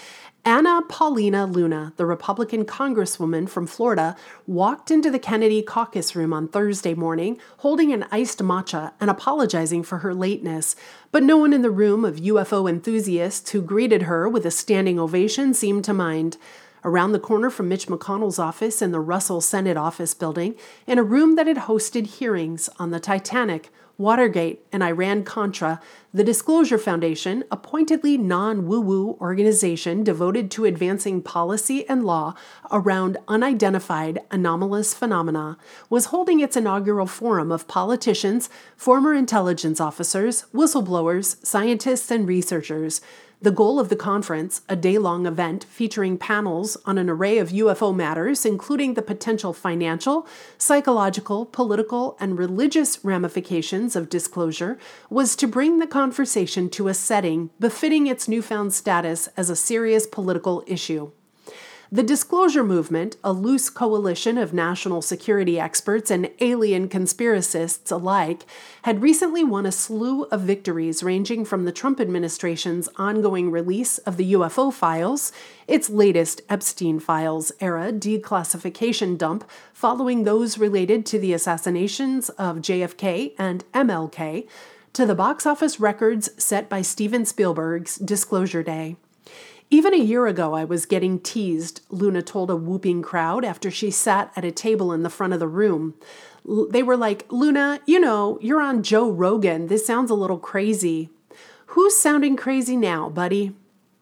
Anna Paulina Luna, the Republican congresswoman from Florida, walked into the Kennedy caucus room on Thursday morning holding an iced matcha and apologizing for her lateness. But no one in the room of UFO enthusiasts who greeted her with a standing ovation seemed to mind. around the corner from Mitch McConnell's office in the Russell Senate office building, in a room that had hosted hearings on the Titanic, Watergate, and Iran-Contra, the Disclosure Foundation, a pointedly non-woo-woo organization devoted to advancing policy and law around unidentified anomalous phenomena, was holding its inaugural forum of politicians, former intelligence officers, whistleblowers, scientists, and researchers. The goal of the conference, a day-long event featuring panels on an array of UFO matters, including the potential financial, psychological, political, and religious ramifications of disclosure, was to bring the conversation to a setting befitting its newfound status as a serious political issue. The Disclosure Movement, a loose coalition of national security experts and alien conspiracists alike, had recently won a slew of victories ranging from the Trump administration's ongoing release of the UFO files, its latest Epstein Files era declassification dump following those related to the assassinations of JFK and MLK, to the box office records set by Steven Spielberg's Disclosure Day. Even a year ago, I was getting teased, Luna told a whooping crowd after she sat at a table in the front of the room. They were like, "Luna, you're on Joe Rogan. This sounds a little crazy." Who's sounding crazy now, buddy?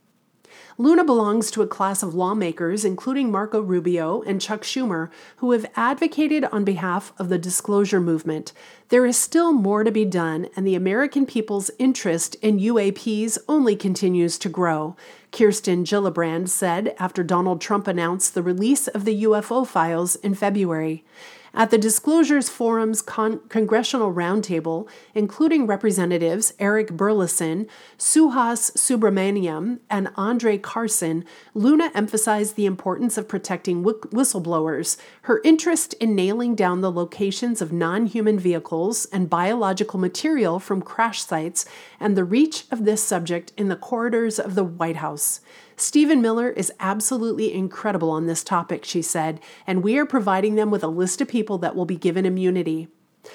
Luna belongs to a class of lawmakers, including Marco Rubio and Chuck Schumer, who have advocated on behalf of the Disclosure Movement. There is still more to be done, and the American people's interest in UAPs only continues to grow, Kirsten Gillibrand said after Donald Trump announced the release of the UFO files in February. At the Disclosures Forum's Congressional Roundtable, including Representatives Eric Burleson, Suhas Subramaniam, and Andre Carson, Luna emphasized the importance of protecting whistleblowers, her interest in nailing down the locations of non-human vehicles and biological material from crash sites, and the reach of this subject in the corridors of the White House. Stephen Miller is absolutely incredible on this topic, she said, and we are providing them with a list of people that will be given immunity.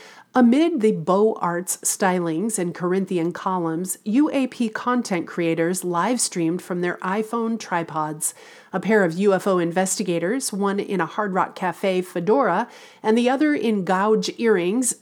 Amid the Beaux Arts stylings and Corinthian columns, UAP content creators live-streamed from their iPhone tripods. A pair of UFO investigators, one in a Hard Rock Cafe fedora and the other in gauge earrings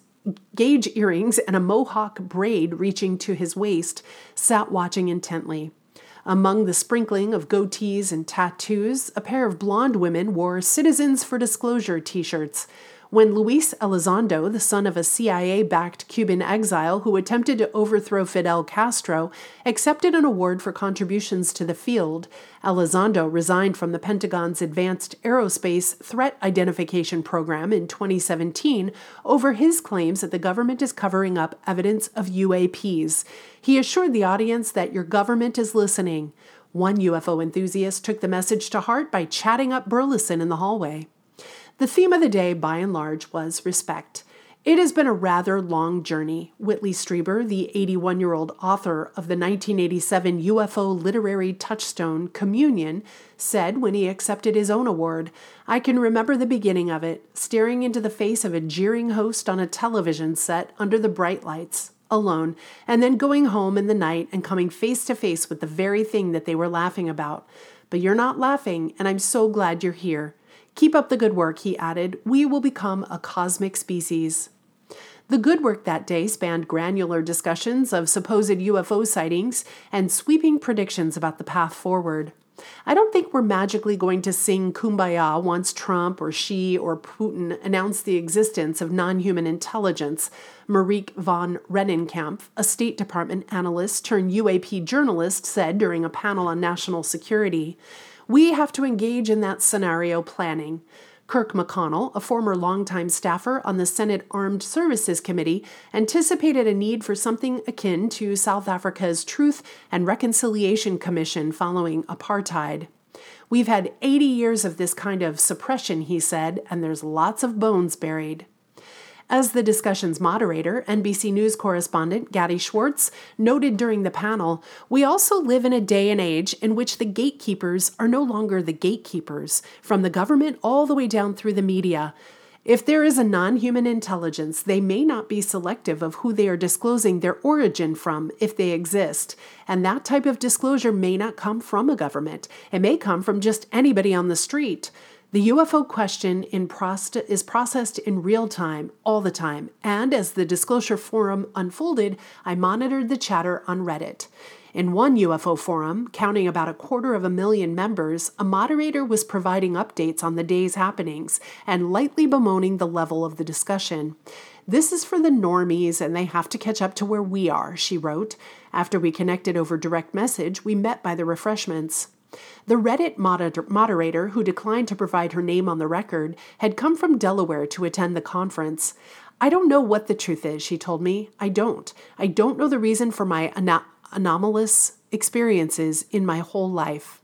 and a mohawk braid reaching to his waist, sat watching intently. Among the sprinkling of goatees and tattoos, a pair of blonde women wore Citizens for Disclosure t-shirts. When Luis Elizondo, the son of a CIA-backed Cuban exile who attempted to overthrow Fidel Castro, accepted an award for contributions to the field, Elizondo resigned from the Pentagon's Advanced Aerospace Threat Identification Program in 2017 over his claims that the government is covering up evidence of UAPs. He assured the audience that your government is listening. One UFO enthusiast took the message to heart by chatting up Burleson in the hallway. The theme of the day, by and large, was respect. It has been a rather long journey, Whitley Strieber, the 81-year-old author of the 1987 UFO literary touchstone Communion, said when he accepted his own award. I can remember the beginning of it, staring into the face of a jeering host on a television set under the bright lights, alone, and then going home in the night and coming face to face with the very thing that they were laughing about. But you're not laughing, and I'm so glad you're here. Keep up the good work, he added. We will become a cosmic species. The good work that day spanned granular discussions of supposed UFO sightings and sweeping predictions about the path forward. I don't think we're magically going to sing Kumbaya once Trump or Xi or Putin announce the existence of non-human intelligence, Marieke von Rennenkamp, a State Department analyst turned UAP journalist, said during a panel on national security. We have to engage in that scenario planning. Kirk McConnell, a former longtime staffer on the Senate Armed Services Committee, anticipated a need for something akin to South Africa's Truth and Reconciliation Commission following apartheid. We've had 80 years of this kind of suppression, he said, and there's lots of bones buried. As the discussion's moderator, NBC News correspondent Gadi Schwartz noted during the panel, we also live in a day and age in which the gatekeepers are no longer the gatekeepers, from the government all the way down through the media. If there is a non-human intelligence, they may not be selective of who they are disclosing their origin from if they exist. And that type of disclosure may not come from a government. It may come from just anybody on the street. The UFO question is processed in real time, all the time. And as the disclosure forum unfolded, I monitored the chatter on Reddit. In one UFO forum, counting about 250,000 members, a moderator was providing updates on the day's happenings and lightly bemoaning the level of the discussion. "This is for the normies and they have to catch up to where we are," she wrote. After we connected over direct message, we met by the refreshments. The Reddit moderator, who declined to provide her name on the record, had come from Delaware to attend the conference. "I don't know what the truth is," she told me. I don't know the reason for my anomalous experiences in my whole life."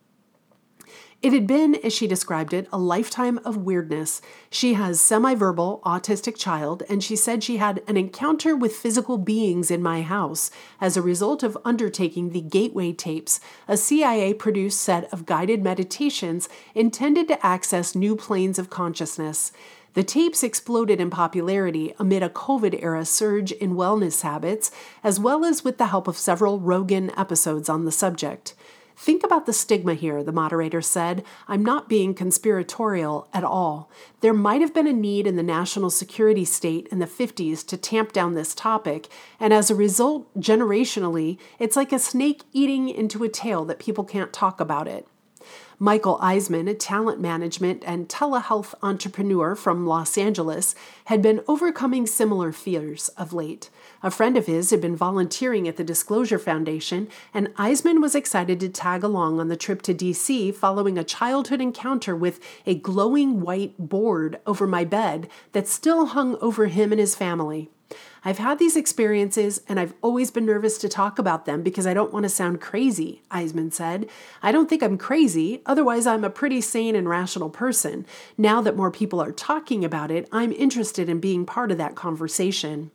It had been, as she described it, a lifetime of weirdness. She has semi-verbal autistic child, and she said she had an encounter with physical beings in my house as a result of undertaking the Gateway Tapes, a CIA-produced set of guided meditations intended to access new planes of consciousness. The tapes exploded in popularity amid a COVID-era surge in wellness habits, as well as with the help of several Rogan episodes on the subject. "Think about the stigma here," the moderator said. "I'm not being conspiratorial at all. There might have been a need in the national security state in the 50s to tamp down this topic, and as a result, generationally, it's like a snake eating into a tail that people can't talk about it." Michael Eisman, a talent management and telehealth entrepreneur from Los Angeles, had been overcoming similar fears of late. A friend of his had been volunteering at the Disclosure Foundation, and Eisman was excited to tag along on the trip to D.C. following a childhood encounter with a glowing white board over my bed that still hung over him and his family. "I've had these experiences, and I've always been nervous to talk about them because I don't want to sound crazy," Eisman said. "I don't think I'm crazy, otherwise I'm a pretty sane and rational person. Now that more people are talking about it, I'm interested in being part of that conversation."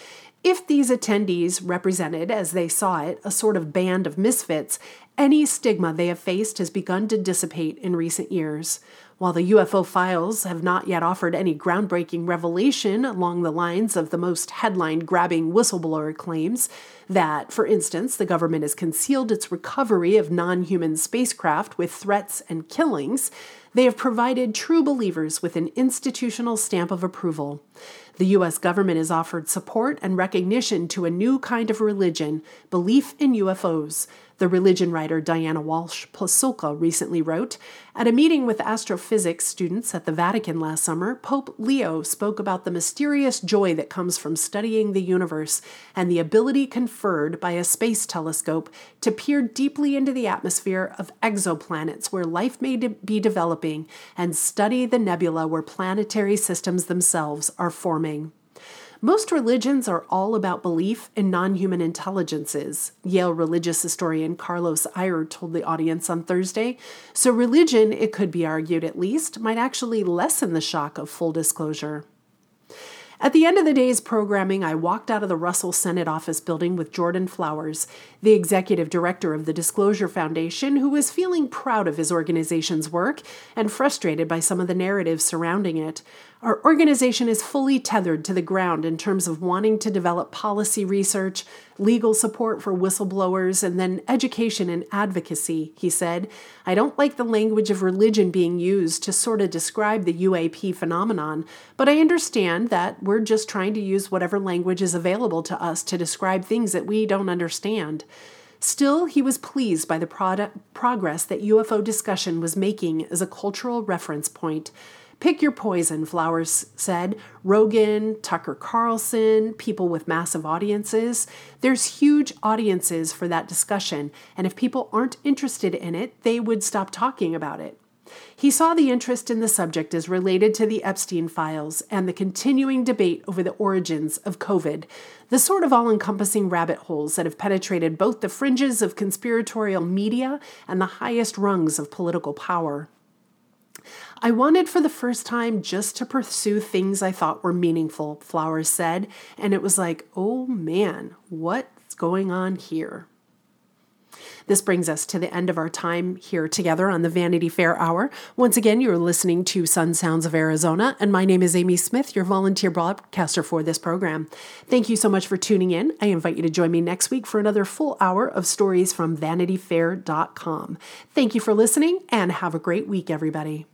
If these attendees represented, as they saw it, a sort of band of misfits, any stigma they have faced has begun to dissipate in recent years. While the UFO files have not yet offered any groundbreaking revelation along the lines of the most headline-grabbing whistleblower claims that, for instance, the government has concealed its recovery of non-human spacecraft with threats and killings, they have provided true believers with an institutional stamp of approval. The U.S. government has offered support and recognition to a new kind of religion, belief in UFOs. The religion writer Diana Walsh Pasulka recently wrote, "At a meeting with astrophysics students at the Vatican last summer, Pope Leo spoke about the mysterious joy that comes from studying the universe and the ability conferred by a space telescope to peer deeply into the atmosphere of exoplanets where life may be developing and study the nebula where planetary systems themselves are forming." Most religions are all about belief in non-human intelligences, Yale religious historian Carlos Iyer told the audience on Thursday. So religion, it could be argued at least, might actually lessen the shock of full disclosure. At the end of the day's programming, I walked out of the Russell Senate office building with Jordan Flowers, the executive director of the Disclosure Foundation, who was feeling proud of his organization's work and frustrated by some of the narratives surrounding it. Our organization is fully tethered to the ground in terms of wanting to develop policy research, legal support for whistleblowers, and then education and advocacy, he said. "I don't like the language of religion being used to sort of describe the UAP phenomenon, but I understand that we're just trying to use whatever language is available to us to describe things that we don't understand." Still, he was pleased by the progress that UFO discussion was making as a cultural reference point. "Pick your poison," Flowers said. Rogan, Tucker Carlson, people with massive audiences. There's huge audiences for that discussion, and if people aren't interested in it, they would stop talking about it. He saw the interest in the subject as related to the Epstein files and the continuing debate over the origins of COVID, the sort of all-encompassing rabbit holes that have penetrated both the fringes of conspiratorial media and the highest rungs of political power. "I wanted for the first time just to pursue things I thought were meaningful," Flowers said, and it was like, oh man, what's going on here? This brings us to the end of our time here together on the Vanity Fair Hour. Once again, you're listening to Sun Sounds of Arizona, and my name is Amy Smith, your volunteer broadcaster for this program. Thank you so much for tuning in. I invite you to join me next week for another full hour of stories from VanityFair.com. Thank you for listening, and have a great week, everybody.